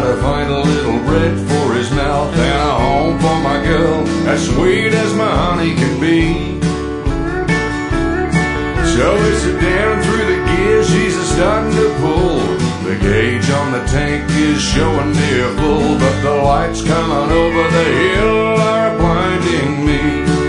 gotta find a little bread for his mouth and a home for my girl, as sweet as my honey can be. So we sit down through the gears, she's starting to pull. The gauge on the tank is showing near full, but the lights coming over the hill are blinding me.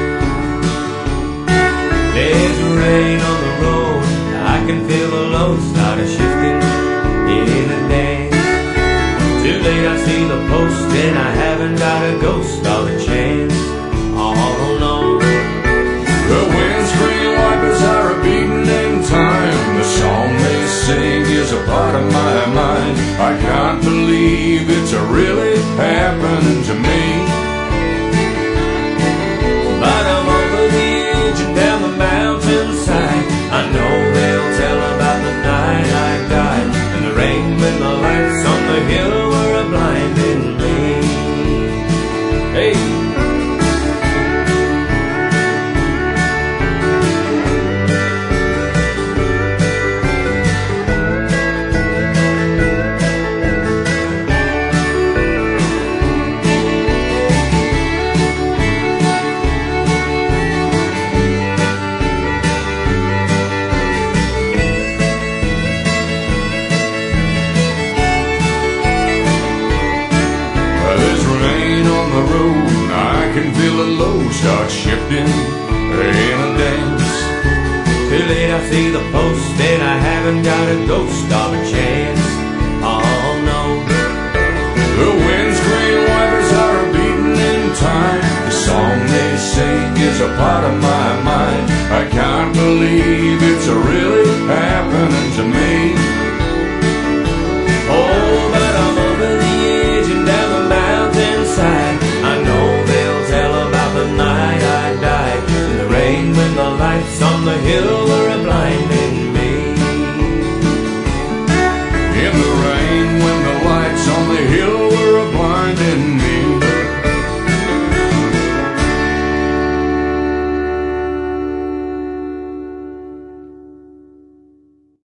There's rain on the road, I can feel the load start shifting in a dance. Too late I see the post and I haven't got a ghost of a chance. Oh no. The windscreen wipers are a beating in time. The song they sing is a part of my mind. I can't believe it's really happened to me. But I'm over the edge and down the mountainside. I know they'll tell about the night I died, and the rain when the lights on the hill were a blinding me. Hey. I can feel the load start shifting in a dance. Too late I see the post and I haven't got a ghost of a chance. Oh no. The